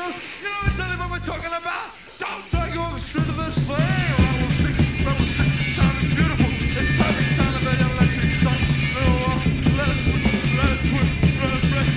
girls. You know exactly what we're talking about.